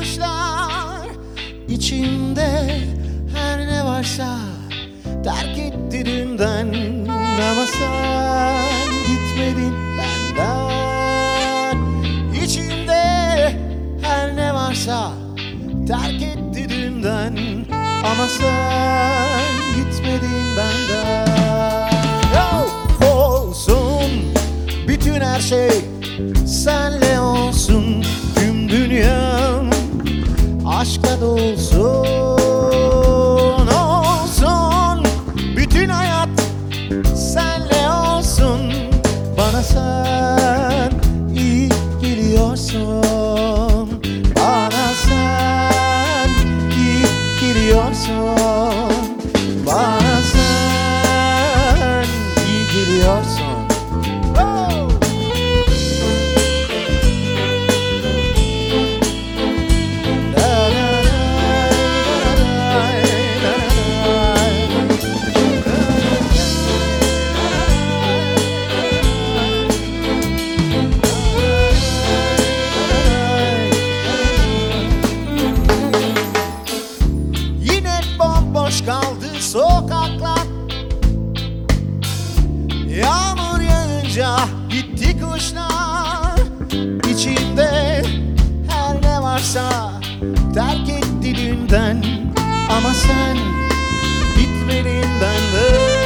kuşlar. İçimde her ne varsa terk etti dünden. Ama sen gitmedin benden. İçimde her ne varsa terk etti dünden. Ama sen gitmedin benden. Olsun bütün her şey, senle olsun tüm dünyam. Aşka dolsun, olsun bütün hayat, senle olsun. Bana sen iyi geliyorsun. Bana sen iyi geliyorsun. Bana sen iyi geliyorsun. Boş kaldı sokaklar. Yağmur yağınca gitti kuşlar. İçimde her ne varsa terk etti dünden. Ama sen gitmedin benden.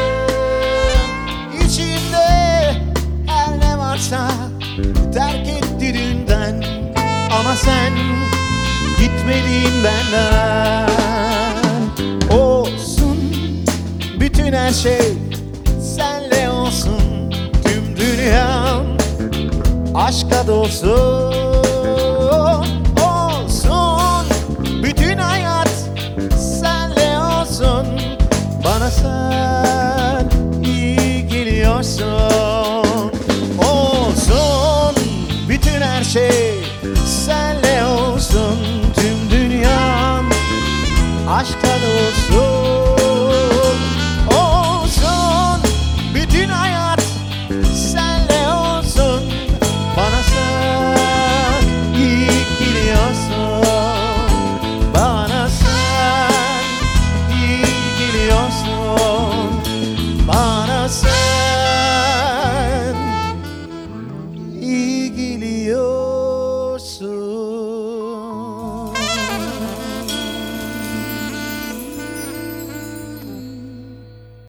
İçimde her ne varsa terk etti dünden. Ama sen gitmedin benden. Olsun bütün her şey, senle olsun tüm dünyam. Aşka dolsun, olsun bütün hayat, senle olsun. Bana sen iyi geliyorsun. Olsun bütün her şey, senle olsun tüm dünyam. Aşkla dolsun.